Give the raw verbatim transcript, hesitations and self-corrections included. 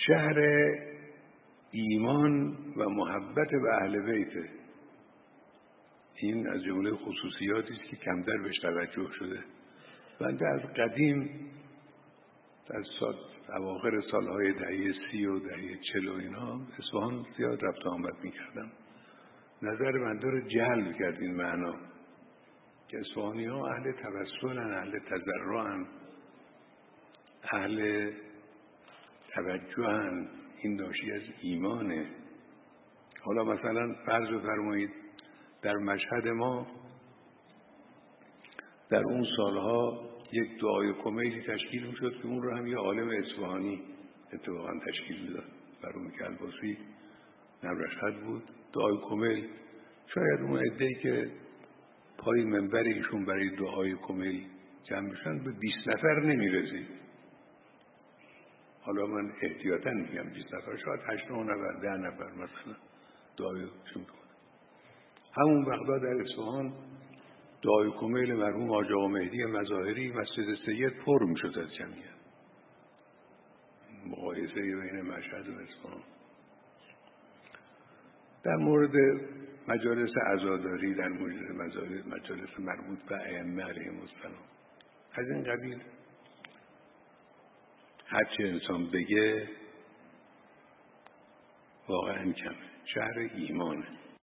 شهر ایمان و محبت به اهل بیت. این از جمله خصوصیاتی است که کمتر بهش توجه شده. بنده از قدیم در سال اواخر سالهای دهه سی و دهه چل و اینا اصفهان زیاد رفت آمد میکردم. نظر بنده رو جلب کرد این معنا که اصفهانی ها اهل توسلن، اهل تضرعن، اهل توجهن. این ناشی از ایمانه. حالا مثلا فرض بفرمایید در مشهد ما در اون سالها یک دعای کمیلی تشکیل میشد که اون رو هم یه عالم اصفهانی اتفاقا تشکیل میداد. برون کلباسی نبرشد بود. دعای کمیل شاید اون عده‌ای که پای منبر ایشون برای دعای کمیل جمع بشن به بیست نفر نمیرسید. حالا من احتیاطاً میگم بیست نفر، شاید هشت نه نفر، ده نفر مثلا دعایشون کنه. همون وقتا در اصفهان دعای کمیل مرحوم حاج آقا مهدی مظاهری مسجد سید پر میشد از جمعیت. مقایسه بین مشهد و اصفهان. در مورد مجالس عزاداری، در مورد مجالس مربوط به ائمه علیهم السلام، از این قبیل هرچه انسان بگه واقعا کمه. شهر ایمانه.